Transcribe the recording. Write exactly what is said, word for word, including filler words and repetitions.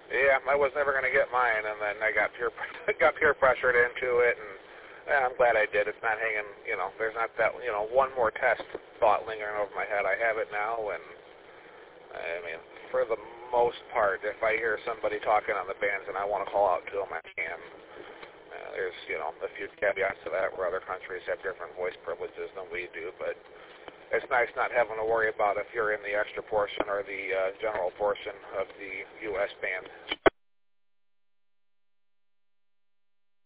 Yeah, I was never going to get mine, and then I got peer got peer pressured into it, and yeah, I'm glad I did. It's not hanging, you know, there's not that, you know, one more test thought lingering over my head. I have it now, and I mean, for the most part, if I hear somebody talking on the bands and I want to call out to them, I can. Uh, there's, you know, a few caveats to that where other countries have different voice privileges than we do, but it's nice not having to worry about if you're in the extra portion or the uh, general portion of the U S band.